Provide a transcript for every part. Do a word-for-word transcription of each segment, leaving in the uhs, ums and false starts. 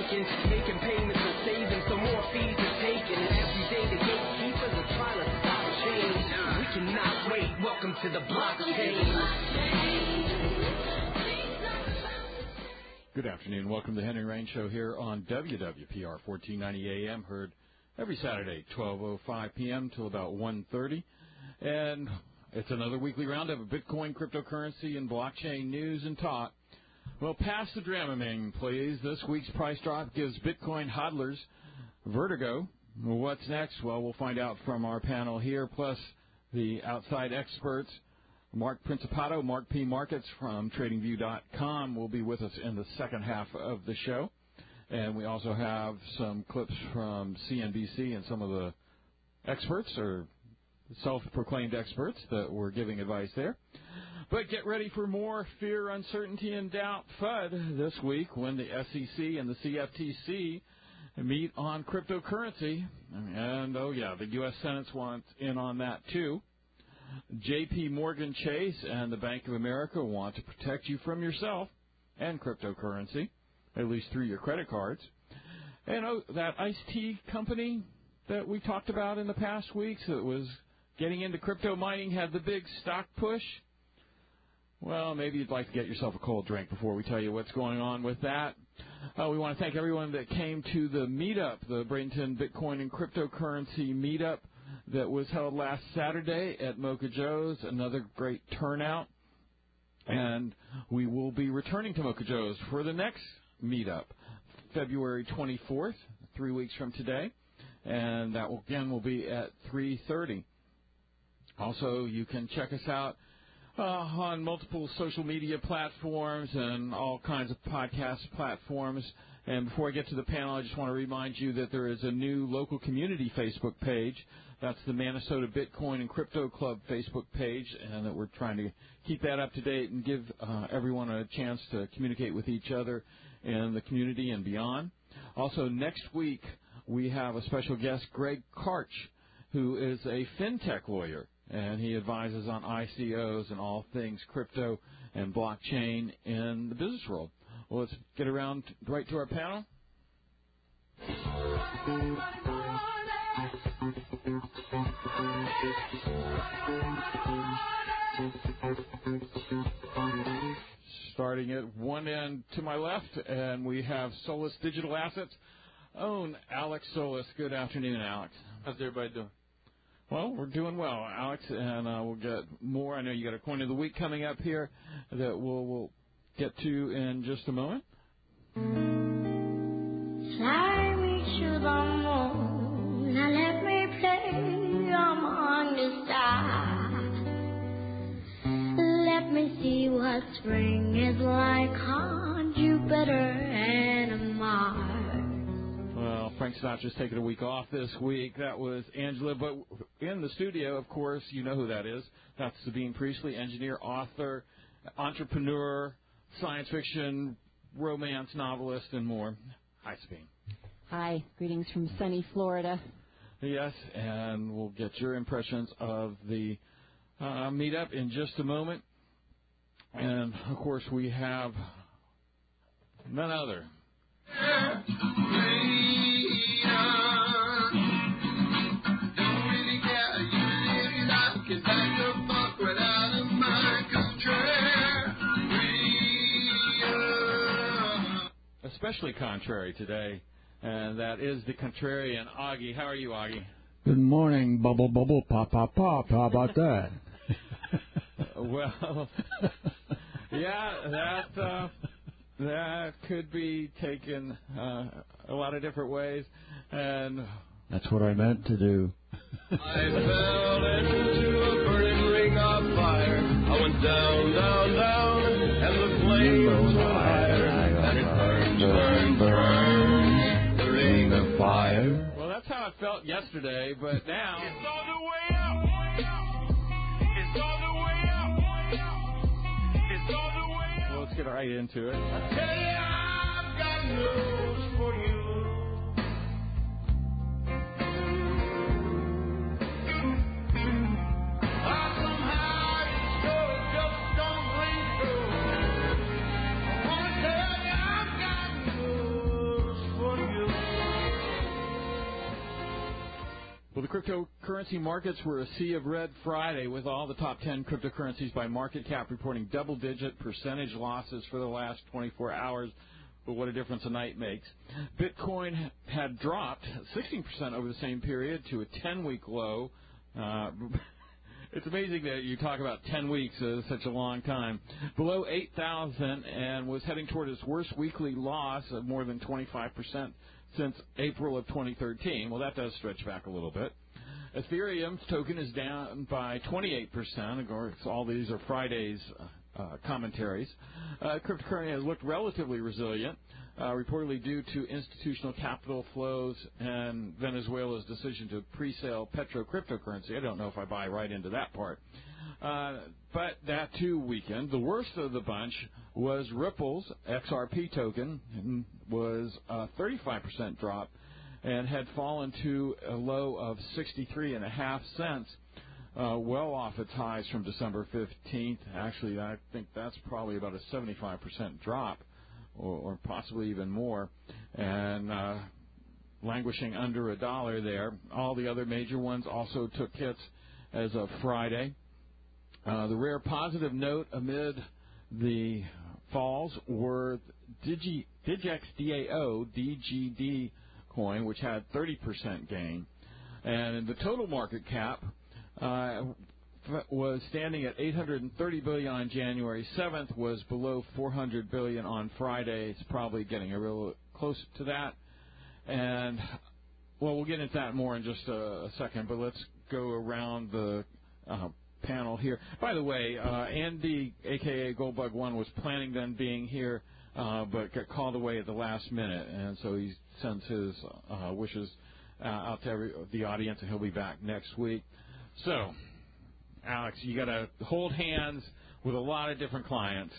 breaking, making payments and saving, so more fees are taken. And every day the gatekeepers are trying to stop change. We cannot wait. Welcome to the blockchain. Good afternoon. Welcome to the Henry Rain Show here on W W P R fourteen ninety A M, heard every Saturday, twelve oh five p.m. till about one thirty. And it's another weekly roundup of Bitcoin, cryptocurrency, and blockchain news and talk. Well, pass the Dramamine, please. This week's price drop gives Bitcoin hodlers vertigo. Well, what's next? Well, we'll find out from our panel here, plus the outside experts. Mark Principato, Mark P. Markets from Trading View dot com will be with us in the second half of the show. And we also have some clips from C N B C and some of the experts or self-proclaimed experts that were giving advice there. But get ready for more fear, uncertainty, and doubt F U D this week when the S E C and the C F T C meet on cryptocurrency. And, oh, yeah, the U S Senate's wants in on that, too. J P Morgan Chase and the Bank of America want to protect you from yourself and cryptocurrency, at least through your credit cards. And oh, that iced tea company that we talked about in the past weeks that was getting into crypto mining had the big stock push. Well, maybe you'd like to get yourself a cold drink before we tell you what's going on with that. Uh, we want to thank everyone that came to the meetup, the Bradenton Bitcoin and Cryptocurrency meetup that was held last Saturday at Mocha Joe's. Another great turnout. And we will be returning to Mocha Joe's for the next meetup, February twenty-fourth, three weeks from today. And that, will, again, will be at three thirty. Also, you can check us out uh, on multiple social media platforms and all kinds of podcast platforms. And before I get to the panel, I just want to remind you that there is a new local community Facebook page. That's the Minnesota Bitcoin and Crypto Club Facebook page, and that we're trying to keep that up to date and give uh, everyone a chance to communicate with each other in the community and beyond. Also, next week, we have a special guest, Greg Karch, who is a fintech lawyer, and he advises on I C Os and all things crypto and blockchain in the business world. Well, let's get around right to our panel. Starting at one end to my left, and we have Solis Digital Assets. Own Alex Solis. Good afternoon, Alex. How's everybody doing? Well, we're doing well, Alex, and uh, we'll get more. I know you got a coin of the week coming up here that we'll, we'll get to in just a moment. Fly me to the moon, now let me play among the stars. Let me see what spring is like on Jupiter and Mars. Well, Frank Sinatra's taking a week off this week. That was Angela. But in the studio, of course, you know who that is. That's Sabine Priestley, engineer, author, entrepreneur, science fiction, romance novelist, and more. Hi, Sabine. Hi. Greetings from sunny Florida. Yes, and we'll get your impressions of the uh, meetup in just a moment. And, of course, we have none other. Especially contrary today, and that is the contrarian Augie. How are you, Augie? Good morning, bubble, bubble, pop, pop, pop. How about that? Well, yeah, that uh, that could be taken uh, a lot of different ways, and that's what I meant to do. I fell into a burning ring of fire. I went down, down, down, and the flames were higher, and it burned, burned, burned, the ring of fire. Well, that's how I felt yesterday, but now it's all the way up. It's all the way up. It's all the way up. Well, let's get right into it. I tell you, I've got news for you. Well, the cryptocurrency markets were a sea of red Friday, with all the top ten cryptocurrencies by market cap reporting double-digit percentage losses for the last twenty-four hours. But what a difference a night makes. Bitcoin had dropped sixteen percent over the same period to a ten-week low. Uh, it's amazing that you talk about ten weeks as such a long time. Below eight thousand, and was heading toward its worst weekly loss of more than twenty-five percent since April of twenty thirteen. Well, that does stretch back a little bit. Ethereum's token is down by twenty-eight percent. Of course, all these are Friday's uh, commentaries. Uh, cryptocurrency has looked relatively resilient, uh, reportedly due to institutional capital flows and Venezuela's decision to pre-sale petro cryptocurrency. I don't know if I buy right into that part. Uh, but that, too, weakened. The worst of the bunch was Ripple's X R P token, was a thirty-five percent drop and had fallen to a low of sixty-three and a half cents, uh, well off its highs from December fifteenth. Actually, I think that's probably about a seventy-five percent drop, or, or possibly even more, and uh, languishing under a dollar there. All the other major ones also took hits as of Friday. Uh, the rare positive note amid the falls were Digi, Digex D A O, D G D coin, which had thirty percent gain. And the total market cap uh, was standing at eight hundred thirty billion dollars on January seventh, was below four hundred billion dollars on Friday. It's probably getting a real close to that. And, well, we'll get into that more in just a, a second, but let's go around the uh, panel here. By the way, uh, Andy, a k a. Goldbug One, was planning on being here, uh, but got called away at the last minute, and so he sends his uh, wishes uh, out to every, the audience, and he'll be back next week. So, Alex, you got to hold hands with a lot of different clients,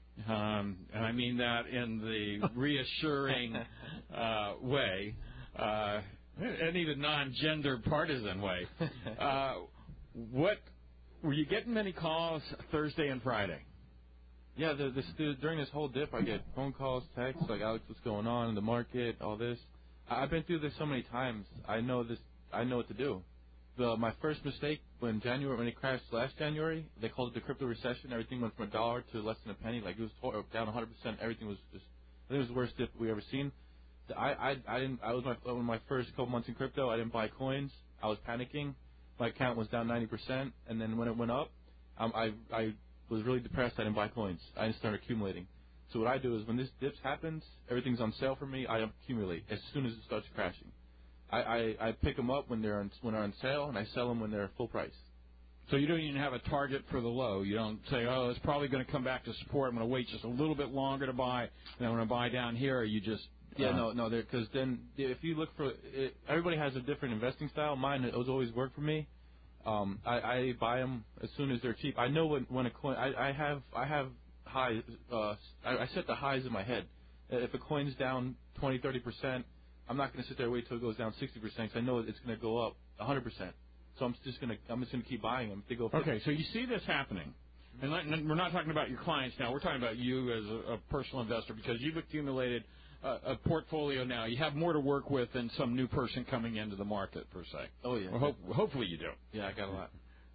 um, and I mean that in the reassuring uh, way, uh, and even non-gender partisan way. Uh, what Were you getting many calls Thursday and Friday? Yeah, the, this, the, during this whole dip, I get phone calls, texts, like, Alex, what's going on in the market, all this. I've been through this so many times. I know this. I know what to do. The, my first mistake when January, when it crashed last January, they called it the crypto recession. Everything went from a dollar to less than a penny. Like, it was tore, down one hundred percent. Everything was just, I think it was the worst dip we ever seen. I, I, I didn't. I was my one of my first couple months in crypto. I didn't buy coins. I was panicking. My account was down ninety percent, and then when it went up, um, I I was really depressed. I didn't buy coins. I didn't start accumulating. So what I do is when this dips happens, everything's on sale for me. I accumulate as soon as it starts crashing. I, I, I pick them up when they're on, when they're on sale, and I sell them when they're full price. So you don't even have a target for the low. You don't say, oh, it's probably going to come back to support. I'm going to wait just a little bit longer to buy, and I'm going to buy down here. Or you just yeah, uh, no, no, because then if you look for it, everybody has a different investing style. Mine has always worked for me. Um, I, I buy them as soon as they're cheap. I know when when a coin. I, I have I have highs. Uh, I, I set the highs in my head. If a coin's down twenty, thirty percent, I'm not going to sit there and wait till it goes down sixty percent because I know it's going to go up one hundred percent. So I'm just going to I'm just going to keep buying them. If they go fifty. Okay, so you see this happening, and we're not talking about your clients now. We're talking about you as a, a personal investor because you've accumulated a, a portfolio now. You have more to work with than some new person coming into the market per se. Oh yeah. Well, hope, hopefully you do. Yeah, I got a lot.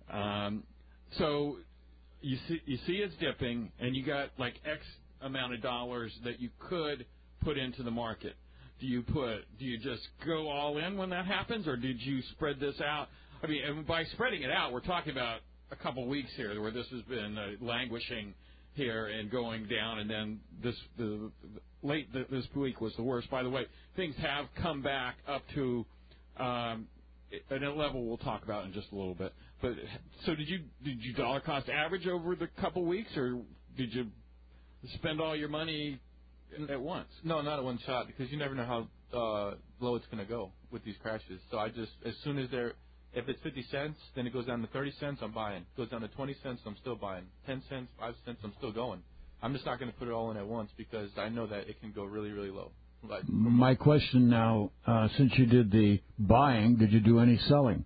Um, so you see you see it's dipping, and you got like X amount of dollars that you could put into the market. Do you put? Do you just go all in when that happens, or did you spread this out? I mean, and by spreading it out, we're talking about a couple of weeks here where this has been uh, languishing here and going down, and then this the, the late the, this week was the worst. By the way, things have come back up to um, at a level we'll talk about in just a little bit. But so did you did you dollar cost average over the couple weeks, or did you spend all your money at once? No, not at one shot, because you never know how uh, low it's going to go with these crashes. So I just, as soon as they're, if it's fifty cents, then it goes down to thirty cents, I'm buying. It goes down to twenty cents, I'm still buying. ten cents, five cents, I'm still going. I'm just not going to put it all in at once because I know that it can go really, really low. Like, My question now, uh, since you did the buying, did you do any selling?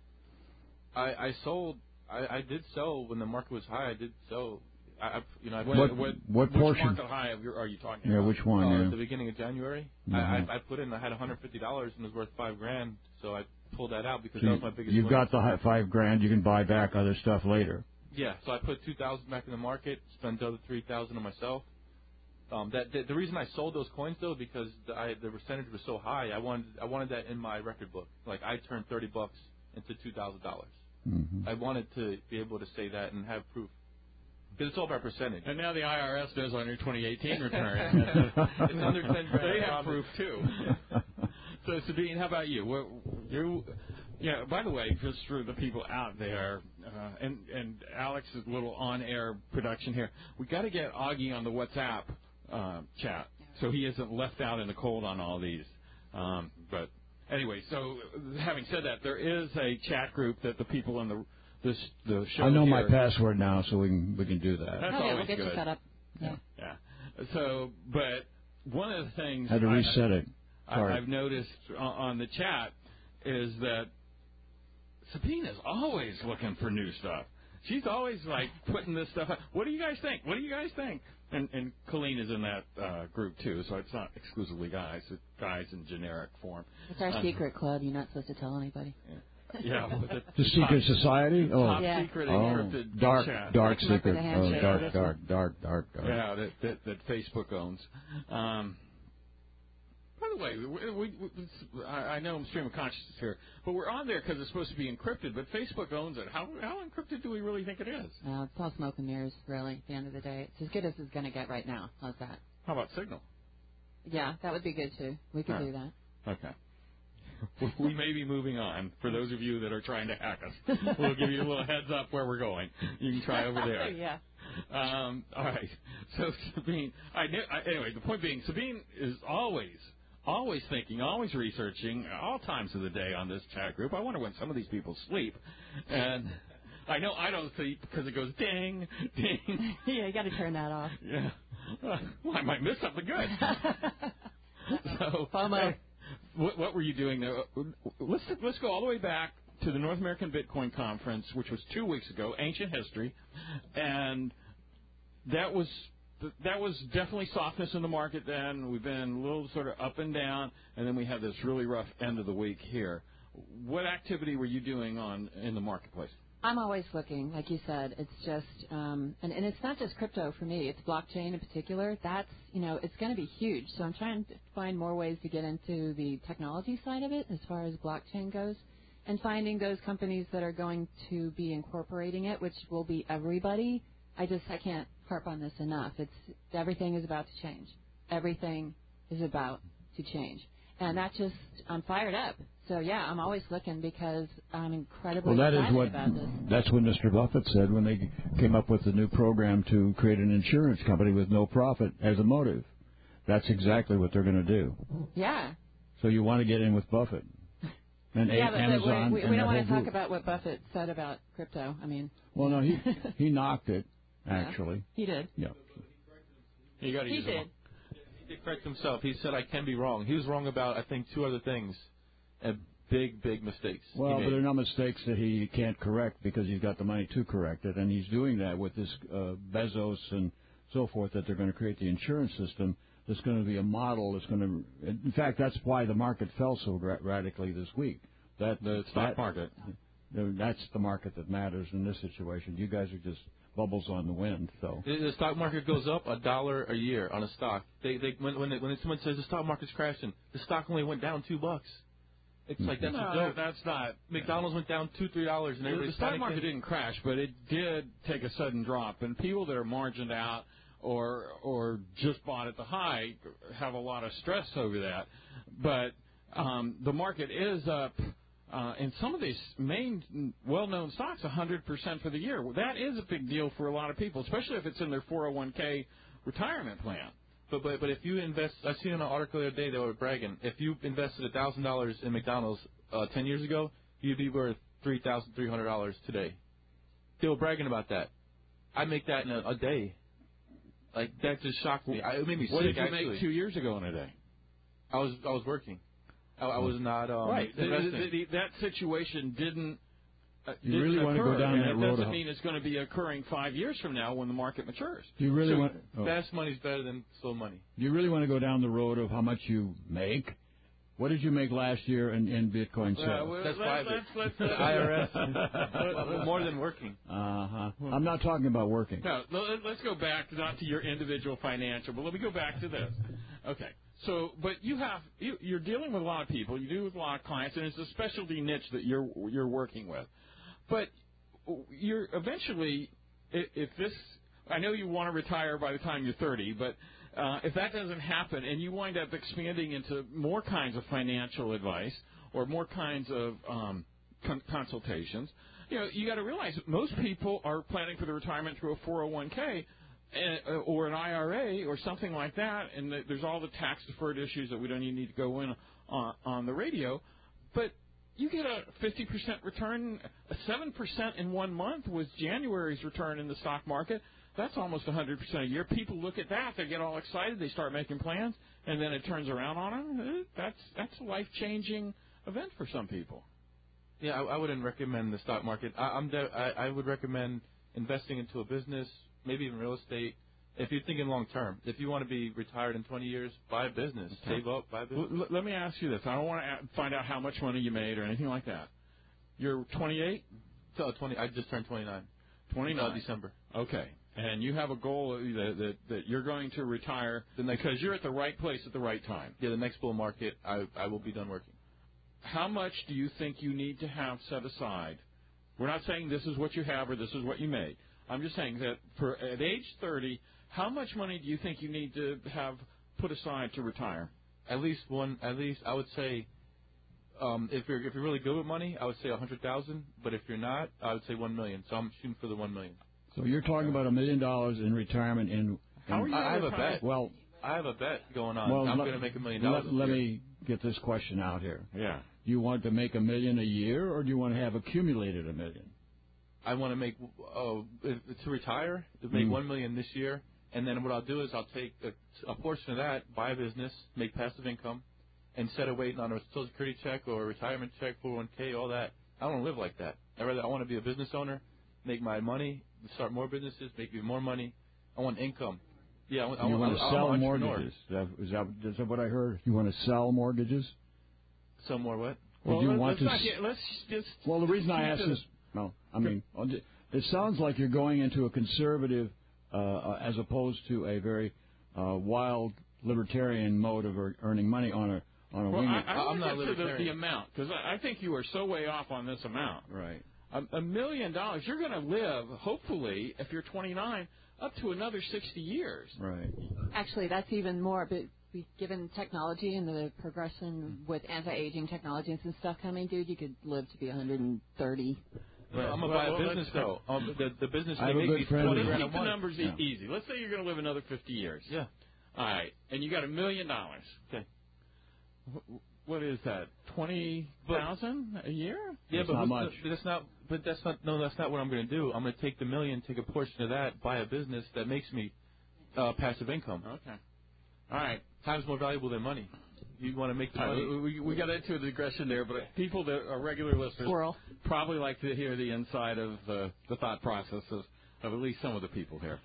I, I sold, I, I did sell when the market was high. I did sell. I, you know, I what, what, what which portion? market high of your, are you talking yeah, about? which one? Uh, yeah. At the beginning of January, Mm-hmm. I, I, I put in. I had one hundred fifty dollars and it was worth five grand, so I pulled that out because So that you, was my biggest. you've win. got the hi- five grand. You can buy back other stuff later. Yeah, so I put two thousand back in the market, spent the other three thousand on myself. Um, that the, the reason I sold those coins though because the, I, the percentage was so high. I wanted I wanted that in my record book. Like I turned thirty bucks into two thousand dollars. Mm-hmm. I wanted to be able to say that and have proof. Because it's all about percentage. And now the I R S does on your twenty eighteen return. It's under ten grand. They have proof too. So Sabine, how about you? What, you, yeah. By the way, just for the people out there, uh, and and Alex's little on-air production here, we got to get Augie on the WhatsApp uh, chat so he isn't left out in the cold on all these. Um, but anyway, so having said that, there is a chat group that the people in the this the show. I know here, my password now, so we can we can do that. That's oh, yeah, always we'll get good. you set up. Yeah. Yeah. So, but one of the things Had to I- reset it. I, Sorry. I've noticed on, on the chat is that Sabina's always looking for new stuff. She's always like putting this stuff out. What do you guys think? What do you guys think? And, and Colleen is in that uh, group too, so it's not exclusively guys. It's guys in generic form. It's our Uh, secret club. You're not supposed to tell anybody. Yeah, well, the, The secret society? Oh, top Yeah. secret oh. encrypted dark, chat. dark Like Mark with secret. a Oh, handshake dark, for this dark, dark, dark, dark. Yeah, that, that that Facebook owns. Um, by the way, we, we, we, I I know I'm stream of consciousness here, but we're on there because it's supposed to be encrypted. But Facebook owns it. How how encrypted do we really think it is? Uh, it's all smoke and mirrors, really, at the end of the day. It's as good as it's going to get right now. How's that? How about Signal? Yeah, that would be good, too. We could Huh. do that. Okay. We may be moving on. For those of you that are trying to hack us, we'll give you a little heads up where we're going. You can try over there. yeah. Um, all right. So Sabine, I, knew, I anyway. The point being, Sabine is always, always thinking, always researching, all times of the day on this chat group. I wonder when some of these people sleep, and I know I don't sleep because it goes ding, ding. Yeah, you got to turn that off. Yeah. Uh, well, I might miss something good. So, FOMO. hey, what, what were you doing there? Let's let's go all the way back to the North American Bitcoin Conference, which was two weeks ago, ancient history, and that was that was definitely softness in the market. Then we've been a little sort of up and down, and then we had this really rough end of the week here. What activity were you doing on in the marketplace? I'm always looking, like you said. It's just, um, and, and it's not just crypto for me. It's blockchain in particular. That's, you know, it's going to be huge. So I'm trying to find more ways to get into the technology side of it as far as blockchain goes, and finding those companies that are going to be incorporating it, which will be everybody. I just, I can't harp on this enough. It's everything is about to change. Everything is about to change, and that just, I'm fired up. So, yeah, I'm always looking because I'm incredibly Well, that excited is what about this. that's what Mister Buffett said when they came up with the new program to create an insurance company with no profit as a motive. That's exactly what they're going to do. Yeah. So you want to get in with Buffett and Yeah, A- but, Amazon but we, and we that don't want whole to talk group. about what Buffett said about crypto. I mean, Well, no, he he knocked it Yeah. actually. he did. Yeah. You got to He use did. He did correct himself. He said I can be wrong. He was wrong about I think two other things, and big big mistakes. he Well, made. but they're not mistakes that he can't correct because he's got the money to correct it, and he's doing that with this uh, Bezos and so forth. That they're going to create the insurance system that's going to be a model. That's going to, in fact, that's why the market fell so ra- radically this week. That the stock that, market. That's the market that matters in this situation. You guys are just bubbles on the wind. So The, the stock market goes up a dollar a year on a stock. They, they when when, they, when someone says the stock market's crashing, the stock only went down two bucks. It's like that's No, a that, joke. that's not. McDonald's went down two three dollars, and The, the everybody's stock panicking. market didn't crash, but it did take a sudden drop. And people that are margined out or or just bought at the high have a lot of stress over that. But um, the market is up. Uh, in some of these main well-known stocks, one hundred percent for the year. That is a big deal for a lot of people, especially if it's in their four oh one k retirement plan. But but but if you invest, I seen an article the other day they were bragging. If you invested a thousand dollars in McDonald's uh, ten years ago, you'd be worth three thousand three hundred dollars today. They were bragging about that. I make that in a, a day. Like that just shocked me. I, it made me What sick. did you actually. make two years ago in a day? I was I was working. I, I was not um, right. The, investing. the, the, that situation didn't. Uh, You didn't really wanna go occur, down and that it road doesn't of- mean it's going to be occurring five years from now when the market matures. do you really So want? Oh. Fast money's better than slow money. Do you really want to go down the road of how much you make What did you make last year in, in Bitcoin sales? Uh, well, That's let's, private. let's, let's, The I R S. Well, more than working. Uh-huh. I'm not talking about working. No, let- let's go back not to your individual financial, but let me go back to this. Okay. So, but you have you, you're dealing with a lot of people. You deal with a lot of clients, and it's a specialty niche that you're you're working with. But you're eventually, if, if this, I know you want to retire by the time you're thirty, but uh, if that doesn't happen, and you wind up expanding into more kinds of financial advice or more kinds of um, con- consultations, you know, you got to realize that most people are planning for the retirement through a four oh one k. Uh, or an I R A or something like that, and the, there's all the tax-deferred issues that we don't even need to go in on, on the radio. But you get a fifty percent return, a seven percent in one month was January's return in the stock market. That's almost one hundred percent a year. People look at that, they get all excited, they start making plans, and then it turns around on them. That's, that's a life-changing event for some people. Yeah, I, I wouldn't recommend the stock market. I, I'm de- I, I would recommend investing into a business, maybe even real estate. If you're thinking long term, if you want to be retired in twenty years, buy a business, Okay. save up, buy a business. L- let me ask you this. I don't want to find out how much money you made or anything like that. You're twenty-eight? So twenty. I just turned twenty-nine. twenty-nine. Uh, December. Okay. And you have a goal that, that, that you're going to retire because you're at the right place at the right time. Yeah, the next bull market, I I will be done working. How much do you think you need to have set aside? We're not saying this is what you have or this is what you made. I'm just saying that for at age thirty, how much money do you think you need to have put aside to retire? At least one. At least I would say, um, if you're if you're really good with money, I would say a hundred thousand. But if you're not, I would say one million. So I'm shooting for the one million. So you're talking about a million dollars in retirement in. in How are you I have a retire- bet. Well, I have a bet going on. well, I'm let- going to make a million let- dollars. this Let year. me get this question out here. Yeah. Do you want to make a million a year, or do you want to have accumulated a million? I want to make uh, to retire to make Mm. one million this year, and then what I'll do is I'll take a, a portion of that, buy a business, make passive income, instead of waiting on a Social Security check or a retirement check, four oh one k, all that. I don't want to live like that. I rather I want to be a business owner, make my money, start more businesses, make even more money. I want income. Yeah, I want, I You want, want to I'm sell an entrepreneur. mortgages? Is that, is, that, is that what I heard? You want to sell mortgages? Sell more what? Or Well, do you let, want let's, to? not s- get, let's just. Well, the reason I keep ask to this, no, I mean, it sounds like you're going into a conservative, uh, uh, as opposed to a very uh, wild libertarian mode of ear- earning money on a on a Well, wing. I, I I'm want not to get to the, libertarian. the amount because I, I think you are so way off on this amount. Right. A, a million dollars, you're going to live, hopefully, if you're twenty-nine, up to another sixty years. Right. Actually, that's even more. But we- given technology and the progression with anti-aging technologies and stuff coming, dude, you could live to be one hundred thirty. Well, I'm gonna Well, buy a well, business let's- though. Um, the, the business I they have a make good me friend twenty who- Let's grand a keep the month. numbers e- Yeah. easy. Let's say you're going to live another fifty years. Yeah. All right, and you got a million dollars. Okay. Wh- What is that? Twenty thousand a year? Yeah, That's but not who's much. the- that's not. But that's not. No, that's not what I'm going to do. I'm going to take the million, take a portion of that, buy a business that makes me uh, passive income. Okay. All right. Time's more valuable than money. You want to make the All right, money. we, we, we got into a digression there, but people that are regular listeners Squirrel. probably like to hear the inside of the, the thought process of, of at least some of the people here.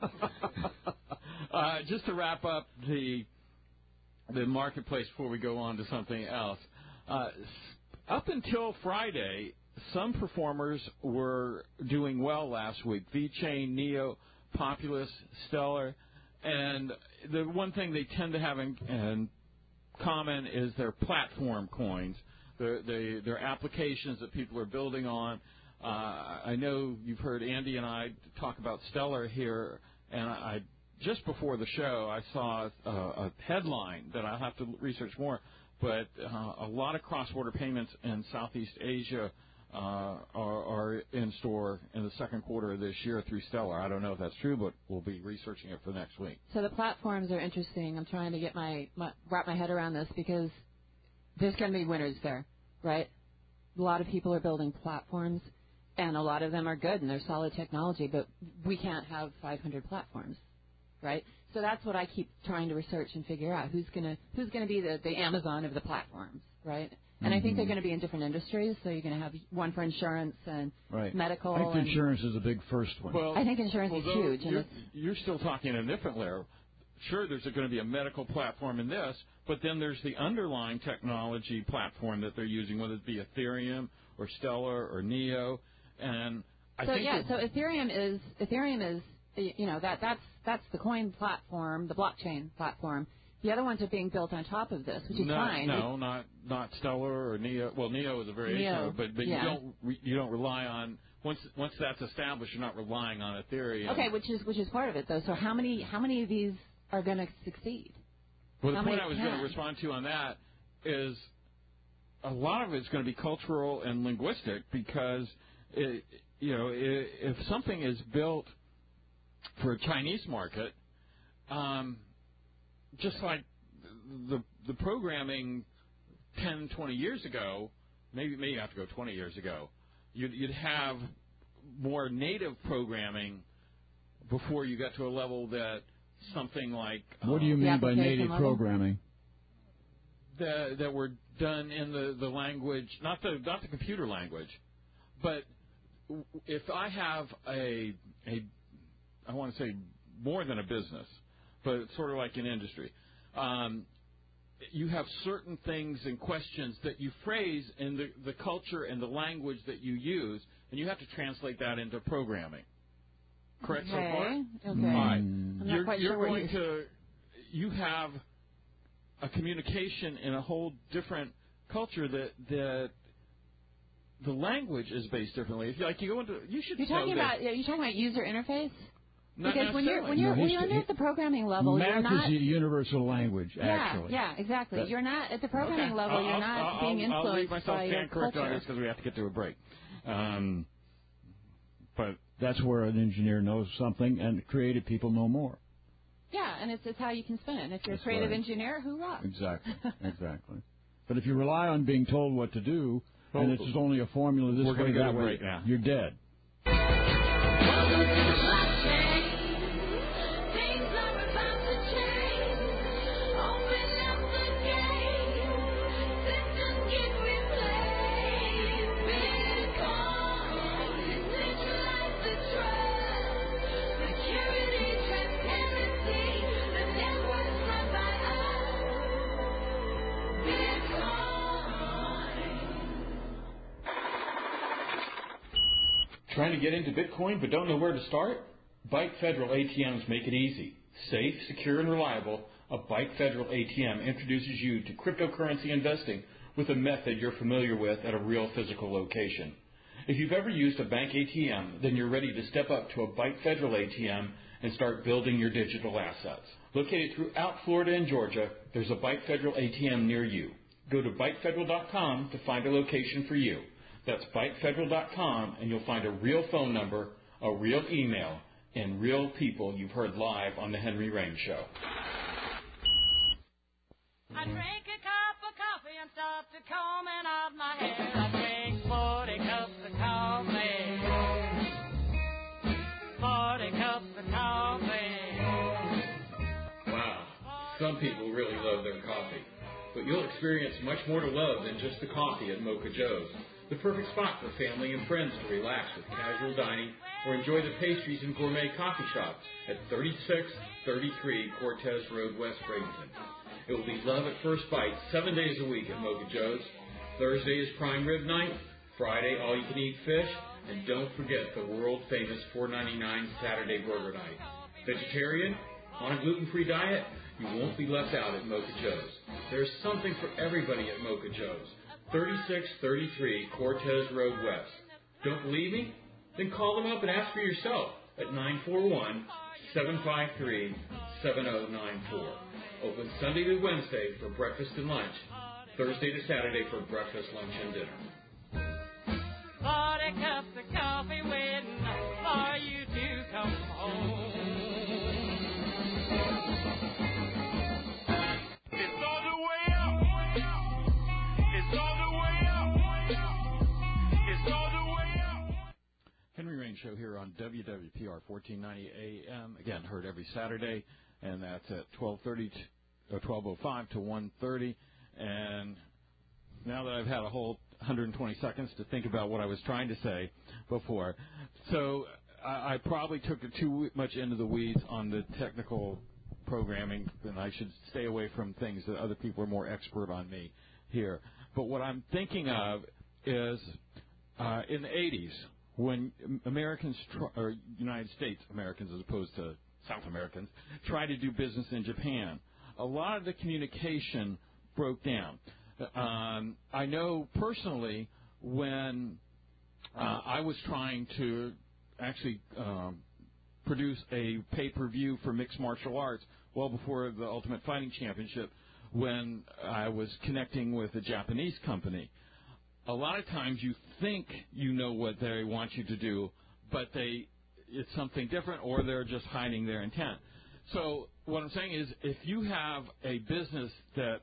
uh, just to wrap up the the marketplace before we go on to something else. Uh, s- up until Friday, some performers were doing well last week. V-Chain, Neo, Populous, Stellar, and the one thing they tend to have in, in common is their platform coins, their, their, their applications that people are building on. Uh, I know you've heard Andy and I talk about Stellar here, and I, I just before the show I saw a, a headline that I'll have to research more, but uh, a lot of cross-border payments in Southeast Asia uh, are, are in store in the second quarter of this year through Stellar. I don't know if that's true, but we'll be researching it for next week. So the platforms are interesting. I'm trying to get my, my wrap my head around this because there's going to be winners there, right? A lot of people are building platforms, and a lot of them are good and they're solid technology, but we can't have five hundred platforms, right? So that's what I keep trying to research and figure out who's going to who's going to be the, the Amazon of the platforms, right? And I think they're going to be in different industries, so you're going to have one for insurance and Right. medical. I think and insurance is a big first one. Well, I think insurance well, is though, huge, and You're, it's you're still talking a different layer. sure, there's going to be a medical platform in this, but then there's the underlying technology platform that they're using, whether it be Ethereum or Stellar or Neo, and I so think yeah, that, so Ethereum is Ethereum is you know that that's that's the coin platform, the blockchain platform. The other ones are being built on top of this, which is no, fine. No, not not Stellar or Neo. Well, Neo is a variation Neo, of it, but but yeah. you don't re, you don't rely on once once that's established, you're not relying on Ethereum. Okay, which is which is part of it though. So how many how many of these are going to succeed? Well, the how point many I was can? going to respond to on that is a lot of it's going to be cultural and linguistic because it, you know if something is built for a Chinese market, um, just like the the programming ten, twenty years ago, maybe maybe you have to go twenty years ago, you'd, you'd have more native programming before you got to a level that something like what do you um, mean by native level? programming? That that were done in the, the language, not the not the computer language, but if I have a a I want to say more than a business, but it's sort of like an industry. Um, you have certain things and questions that you phrase in the, the culture and the language that you use, and you have to translate that into programming. Correct okay. so far? Okay. All right. I'm not You're, quite you're sure what going you're- to, you have a communication in a whole different culture that that the language is based differently. If you, like you go into, you should You're know talking that. about are you talking about user interface? Not Because when you're when necessarily. you're No, when he's- you're he- at the programming level, you're Math not. is a universal language, yeah, actually. yeah, exactly. That- you're not at the programming Okay. level. I'll, you're I'll, not I'll, being I'll, influenced I'll leave myself by your stand correct culture. on this because we have to get to a break. Um, but That's where an engineer knows something, and creative people know more. Yeah, and it's it's how you can spin it. And if you're That's a creative right. engineer, hoorah! Exactly, exactly. But if you rely on being told what to do, Well, and it's just only a formula this we're way, gonna go to that way, break now. you're dead. Things are about to change. Open up the gate. Systems get replaced. Bitcoin. Centralize the trust. Security, transparency. The network's run by us. Bitcoin. Trying to get into Bitcoin but don't know where to start? Bike Federal A T Ms make it easy. Safe, secure, and reliable, a Bike Federal A T M introduces you to cryptocurrency investing with a method you're familiar with at a real physical location. If you've ever used a bank A T M, then you're ready to step up to a Bike Federal A T M and start building your digital assets. Located throughout Florida and Georgia, there's a Bike Federal A T M near you. Go to bike federal dot com to find a location for you. That's bike federal dot com, and you'll find a real phone number, a real email, and real people you've heard live on The Henry Rain Show. I drink a cup of coffee and start to combing out my hair. I drink forty cups of coffee. Forty cups of coffee. Wow, some people really love their coffee. But you'll experience much more to love than just the coffee at Mocha Joe's. The perfect spot for family and friends to relax with casual dining or enjoy the pastries and gourmet coffee shop at thirty-six thirty-three Cortez Road, West Bradenton. It will be love at first bite seven days a week at Mocha Joe's. Thursday is prime rib night, Friday all-you-can-eat fish, and don't forget the world-famous four ninety-nine Saturday burger night. Vegetarian? On a gluten-free diet? You won't be left out at Mocha Joe's. There's something for everybody at Mocha Joe's. thirty-six thirty-three Cortez Road West. Don't believe me? Then call them up and ask for yourself at nine four one, seven five three, seven zero nine four. Open Sunday to Wednesday for breakfast and lunch. Thursday to Saturday for breakfast, lunch, and dinner. Forty cups of coffee waiting for you to come home. It's all the way up. It's all the way up. It's all the way up. Henry Rain Show here on W W P R fourteen ninety A M. Again, heard every Saturday, and that's at twelve thirty or twelve oh five to one thirty. And now that I've had a whole one hundred twenty seconds to think about what I was trying to say before, so I, I probably took it too much into the weeds on the technical programming, and I should stay away from things that other people are more expert on me here. But what I'm thinking of is uh, in the eighties, when Americans, tr- or United States Americans as opposed to South Americans, tried to do business in Japan, a lot of the communication broke down. Um, I know personally when uh, I was trying to actually um, produce a pay-per-view for mixed martial arts well before the Ultimate Fighting Championship, when I was connecting with a Japanese company. A lot of times you think you know what they want you to do, but they it's something different, or they're just hiding their intent. So what I'm saying is, if you have a business that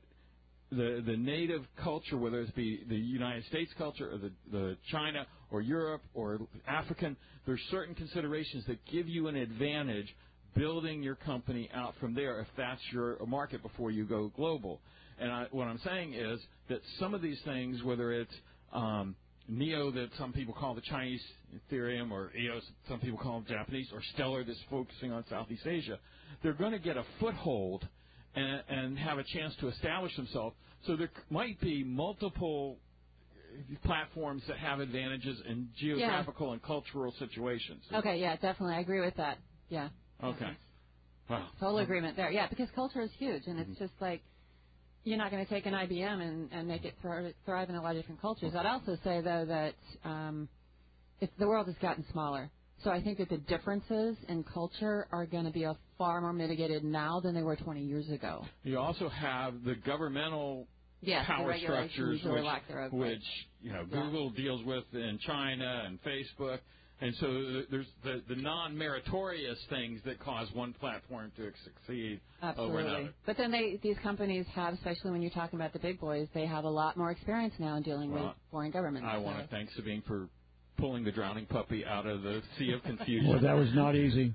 the the native culture, whether it be the United States culture or the, the China or Europe or African, there's certain considerations that give you an advantage building your company out from there if that's your market before you go global. And I, what I'm saying is that some of these things, whether it's um, Neo that some people call the Chinese Ethereum, or E O S some people call them Japanese, or Stellar that's focusing on Southeast Asia, they're going to get a foothold and, and have a chance to establish themselves. So there might be multiple platforms that have advantages in geographical yeah. and cultural situations. Okay, yeah, definitely. I agree with that. Yeah. Okay. Wow. Total agreement there. Yeah, because culture is huge, and it's just like you're not going to take an I B M and, and make it thrive, thrive in a lot of different cultures. I'd also say, though, that um, it's, the world has gotten smaller. So I think that the differences in culture are going to be a far more mitigated now than they were twenty years ago. You also have the governmental yes, power the structures, or which, lack thereof, which you know yeah. Google deals with in China and Facebook. And so there's the, the non-meritorious things that cause one platform to succeed Absolutely. over another. But then they, these companies have, especially when you're talking about the big boys, they have a lot more experience now in dealing well, with foreign governments. I so. want to thank Sabine for pulling the drowning puppy out of the sea of confusion. Well, that was not easy.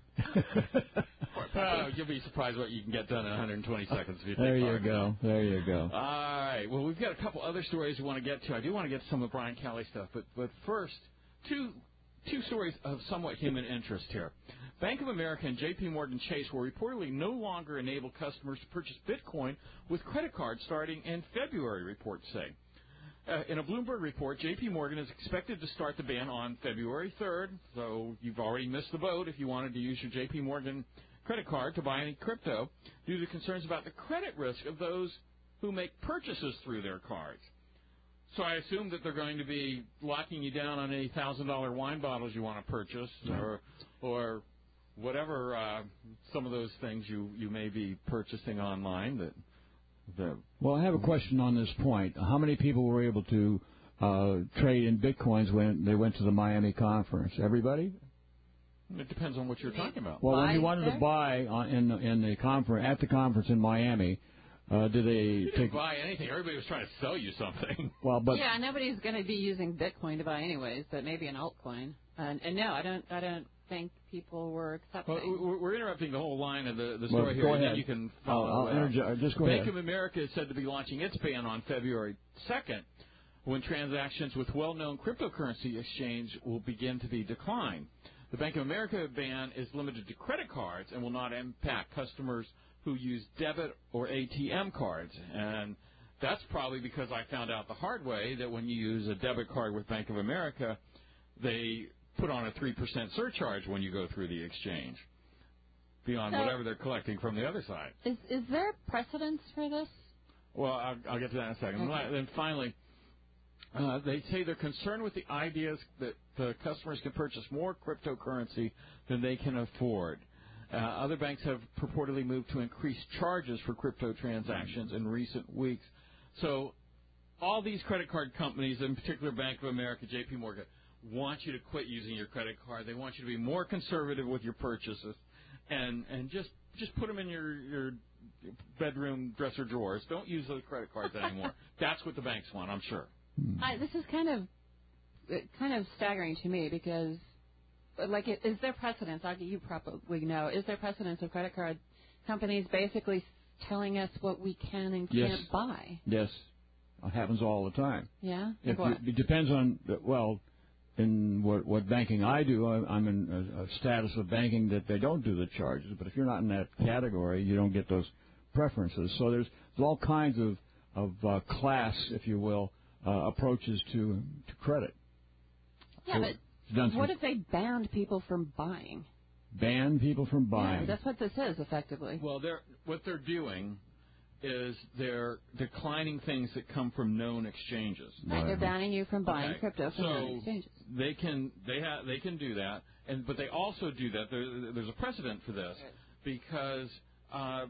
Well, you'll be surprised what you can get done in one hundred twenty seconds. If you there you hard. go. There you go. All right. Well, we've got a couple other stories we want to get to. I do want to get to some of Brian Kelly stuff, but but first, two. Two stories of somewhat human interest here. Bank of America and J P Morgan Chase will reportedly no longer enable customers to purchase Bitcoin with credit cards starting in February, reports say. Uh, in a Bloomberg report, J P Morgan is expected to start the ban on February third, so you've already missed the boat if you wanted to use your J P Morgan credit card to buy any crypto, due to concerns about the credit risk of those who make purchases through their cards. So I assume that they're going to be locking you down on any one thousand dollars wine bottles you want to purchase, or or whatever uh, some of those things you, you may be purchasing online. That, that Well, I have a question on this point. How many people were able to uh, trade in Bitcoins when they went to the Miami conference? Everybody? It depends on what you're talking about. Well, when you wanted to buy on, in, in the conference, at the conference in Miami, Uh, do they you didn't take, buy anything? Everybody was trying to sell you something. Well, but yeah, nobody's going to be using Bitcoin to buy anyways, but maybe an altcoin. And, and no, I don't. I don't think people were accepting. Well, we're interrupting the whole line of the, the story well, here, go and ahead. then you can follow. I'll, I'll interject. Just go Bank ahead. of America is said to be launching its ban on February second, when transactions with well-known cryptocurrency exchange will begin to be declined. The Bank of America ban is limited to credit cards and will not impact customers who use debit or A T M cards. And that's probably because I found out the hard way that when you use a debit card with Bank of America, they put on a three percent surcharge when you go through the exchange, beyond so, whatever they're collecting from the other side. Is, is there precedence for this? Well, I'll, I'll get to that in a second. Okay. Then finally, uh, they say they're concerned with the ideas that the customers can purchase more cryptocurrency than they can afford. Uh, other banks have purportedly moved to increase charges for crypto transactions in recent weeks. So all these credit card companies, in particular Bank of America, J P Morgan, want you to quit using your credit card. They want you to be more conservative with your purchases and, and just just put them in your, your bedroom dresser drawers. Don't use those credit cards anymore. That's what the banks want, I'm sure. I, this is kind of kind of staggering to me because – Like, is there precedence? You probably know. Is there precedence of credit card companies basically telling us what we can and can't yes. buy? Yes, it happens all the time. Yeah. If what? you, it depends on well, in what, what banking I do, I, I'm in a, a status of banking that they don't do the charges. But if you're not in that category, you don't get those preferences. So there's, there's all kinds of, of uh, class, if you will, uh, approaches to, to credit. Yeah, so but what if they banned people from buying? Ban people from buying. Yeah, that's what this is, effectively. Well, they're, what they're doing is they're declining things that come from known exchanges. Right, right. They're banning you from buying okay. crypto from so known exchanges. They can they have they can do that, and but they also do that. There, there's a precedent for this because uh,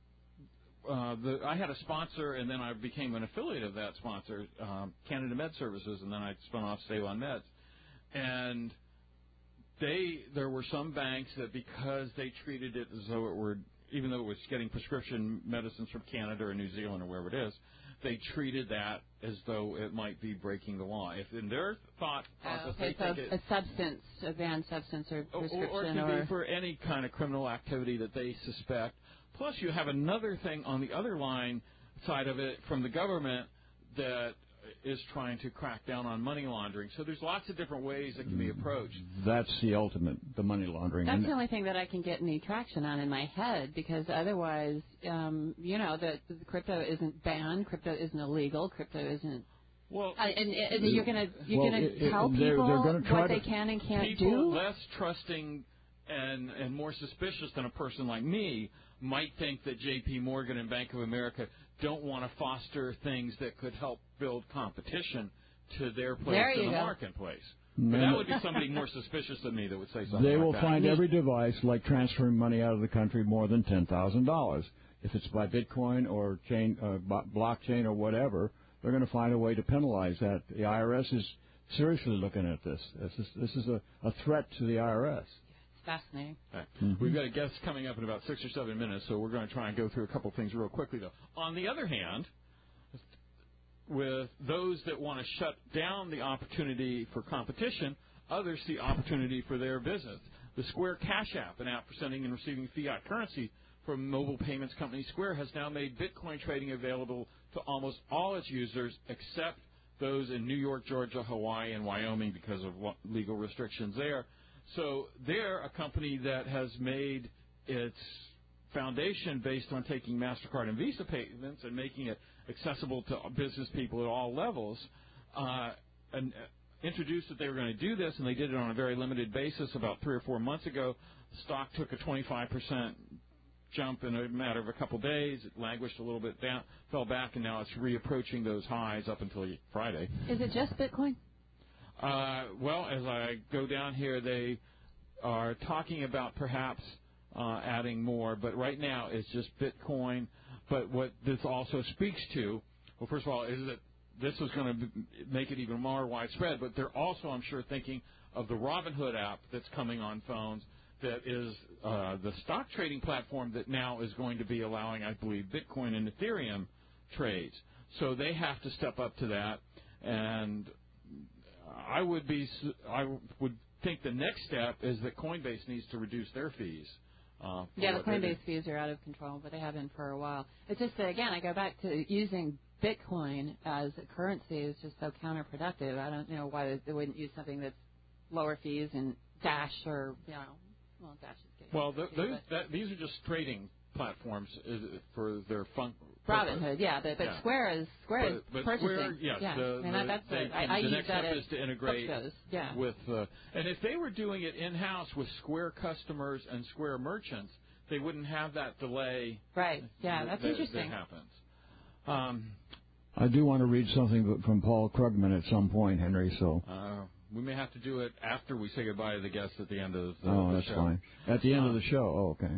uh, the, I had a sponsor, and then I became an affiliate of that sponsor, um, Canada Med Services, and then I spun off Save on Meds, and they there were some banks that because they treated it as though it were, even though it was getting prescription medicines from Canada or New Zealand or wherever it is, they treated that as though it might be breaking the law. If in their thought process, oh, okay, they so think a it, substance, a banned substance or prescription, or, or it could or be for any kind of criminal activity that they suspect. Plus, you have another thing on the other line side of it from the government that is trying to crack down on money laundering. So there's lots of different ways that can be approached. That's the ultimate, the money laundering. That's the only thing that I can get any traction on in my head, because otherwise, um, you know, the, the crypto isn't banned, crypto isn't illegal, crypto isn't. Well, uh, and, and you're gonna you're well, gonna it, tell it, they're, people they're gonna try what to, they can and can't people do. Less trusting and and more suspicious than a person like me might think that J P Morgan and Bank of America don't want to foster things that could help build competition to their place There in you the go. marketplace. But that would be somebody more suspicious than me that would say something They like will that. find every device like transferring money out of the country more than ten thousand dollars. If it's by Bitcoin or chain, uh, blockchain or whatever, they're going to find a way to penalize that. The I R S is seriously looking at this. This is, this is a, a threat to the I R S. It's fascinating. Okay. Mm-hmm. We've got a guest coming up in about six or seven minutes, so we're going to try and go through a couple things real quickly, though. On the other hand, with those that want to shut down the opportunity for competition, others see opportunity for their business. The Square Cash App, an app for sending and receiving fiat currency from mobile payments company Square, has now made Bitcoin trading available to almost all its users except those in New York, Georgia, Hawaii, and Wyoming because of legal restrictions there. So they're a company that has made its foundation based on taking MasterCard and Visa payments and making it accessible to business people at all levels, uh, and introduced that they were going to do this, and they did it on a very limited basis about three or four months ago. The stock took a twenty-five percent jump in a matter of a couple days. It languished a little bit down, fell back, and now it's reapproaching those highs up until Friday. Is it just Bitcoin? Uh, well, as I go down here, they are talking about perhaps uh, adding more, but right now it's just Bitcoin. But what this also speaks to, well, first of all, is that this is going to make it even more widespread, but they're also, I'm sure, thinking of the Robinhood app that's coming on phones that is uh, the stock trading platform that now is going to be allowing, I believe, Bitcoin and Ethereum trades. So they have to step up to that, and I would be, I would think the next step is that Coinbase needs to reduce their fees. Uh, yeah, the Coinbase fees are out of control, but they have been for a while. It's just that, again, I go back to using Bitcoin as a currency is just so counterproductive. I don't know why they wouldn't use something that's lower fees and Dash or, you know, well, Dash is getting Well, the, too, those, that, these are just trading platforms is, for their fun. Robinhood, yeah, but, but yeah. Square is Square is but, but purchasing. Square, yes, yeah, the, and the, that's they it. can, I, I the use next that step as is to integrate cryptos. Yeah. with, uh, and if they were doing it in house with Square customers and Square merchants, they wouldn't have that delay. Right. Yeah, that's that, interesting. That happens. Um, I do want to read something from Paul Krugman at some point, Henry. So uh, we may have to do it after we say goodbye to the guests at the end of the, oh, the that's show. fine. At the end um, of the show. Oh, okay.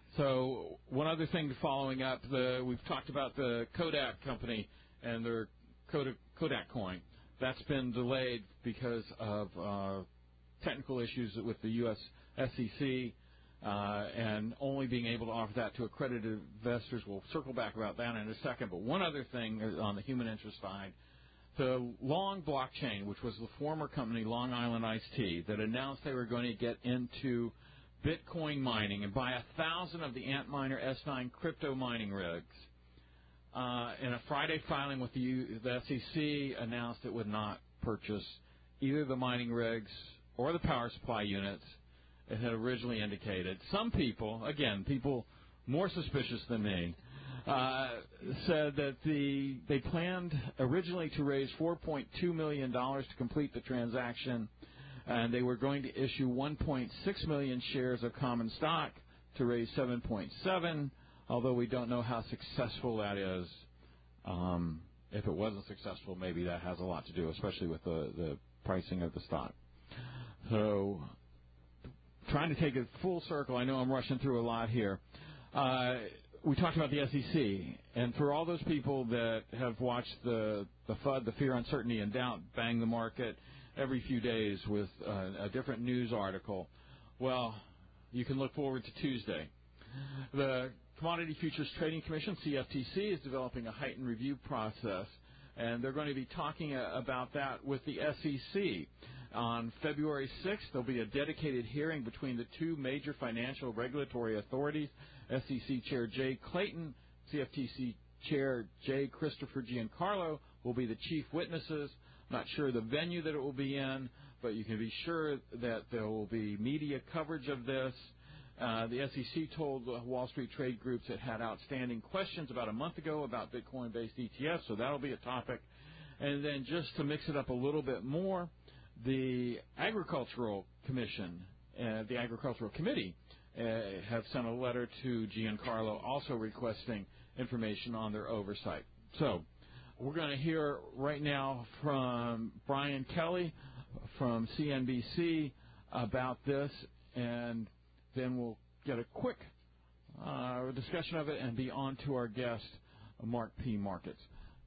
So one other thing following up, the, we've talked about the Kodak company and their Kodak, Kodak coin. That's been delayed because of uh, technical issues with the U S S E C uh, and only being able to offer that to accredited investors. We'll circle back about that in a second. But one other thing is on the human interest side, the Long blockchain, which was the former company Long Island Iced Tea, that announced they were going to get into Bitcoin mining and buy a thousand of the Antminer S nine crypto mining rigs. Uh, in a Friday filing with the, U, the S E C, announced it would not purchase either the mining rigs or the power supply units it had originally indicated. Some people, again, people more suspicious than me, uh, said that the they planned originally to raise four point two million dollars to complete the transaction, and they were going to issue one point six million shares of common stock to raise seven point seven, although we don't know how successful that is. Um, if it wasn't successful, maybe that has a lot to do, especially with the, the pricing of the stock. So trying to take it full circle, I know I'm rushing through a lot here. Uh, we talked about the S E C, and for all those people that have watched the, the F U D, the Fear, Uncertainty, and Doubt, bang the market every few days with uh, a different news article, well, you can look forward to Tuesday. The Commodity Futures Trading Commission, C F T C, is developing a heightened review process, and they're going to be talking uh, about that with the S E C. On February sixth, there'll be a dedicated hearing between the two major financial regulatory authorities, S E C Chair Jay Clayton, C F T C Chair J. Christopher Giancarlo will be the chief witnesses. Not sure the venue that it will be in, but you can be sure that there will be media coverage of this. Uh, the S E C told the Wall Street trade groups it had outstanding questions about a month ago about Bitcoin-based E T Fs, so that'll be a topic. And then just to mix it up a little bit more, the Agricultural Commission, uh, the Agricultural Committee, uh, have sent a letter to Giancarlo also requesting information on their oversight. So we're going to hear right now from Brian Kelly from C N B C about this, and then we'll get a quick uh, discussion of it and be on to our guest, Mark P. Markets.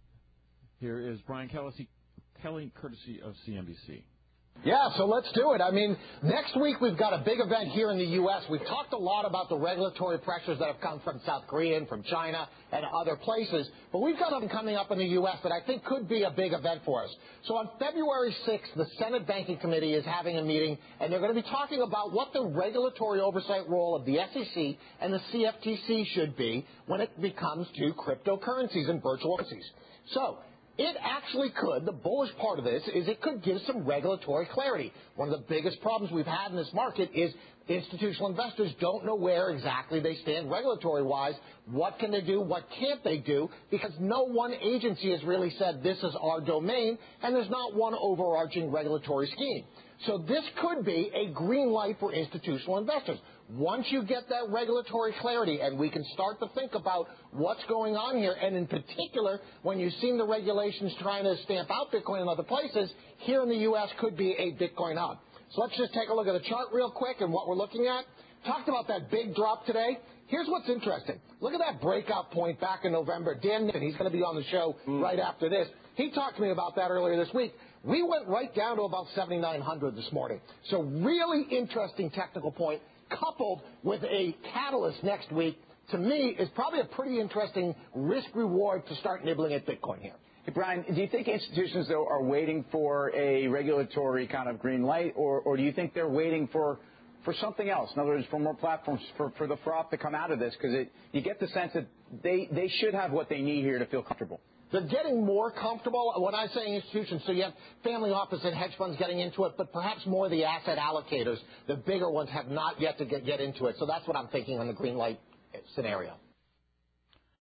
Here is Brian Kelly, Kelly courtesy of C N B C. Yeah, so let's do it. I mean, next week we've got a big event here in the U S We've talked a lot about the regulatory pressures that have come from South Korea and from China and other places, but we've got something coming up in the U S that I think could be a big event for us. So on February sixth, the Senate Banking Committee is having a meeting, and they're going to be talking about what the regulatory oversight role of the S E C and the C F T C should be when it becomes to cryptocurrencies and virtual currencies. So it actually could, the bullish part of this is it could give some regulatory clarity. One of the biggest problems we've had in this market is institutional investors don't know where exactly they stand regulatory-wise. What can they do? What can't they do? Because no one agency has really said this is our domain, and there's not one overarching regulatory scheme. So this could be a green light for institutional investors. Once you get that regulatory clarity and we can start to think about what's going on here, and in particular, when you've seen the regulations trying to stamp out Bitcoin in other places, here in the U S could be a Bitcoin hub. So let's just take a look at the chart real quick and what we're looking at. Talked about that big drop today. Here's what's interesting. Look at that breakout point back in November. Dan Nissen, he's going to be on the show mm. right after this. He talked to me about that earlier this week. We went right down to about seventy-nine hundred this morning. So really interesting technical point, coupled with a catalyst next week, to me, is probably a pretty interesting risk-reward to start nibbling at Bitcoin here. Hey, Brian, do you think institutions, though, are waiting for a regulatory kind of green light, or, or do you think they're waiting for, for something else? In other words, for more platforms, for, for the froth to come out of this? Because you get the sense that they, they should have what they need here to feel comfortable. They're getting more comfortable. When I say institutions, so you have family office and hedge funds getting into it, but perhaps more the asset allocators, the bigger ones, have not yet to get, get into it. So that's what I'm thinking on the green light scenario.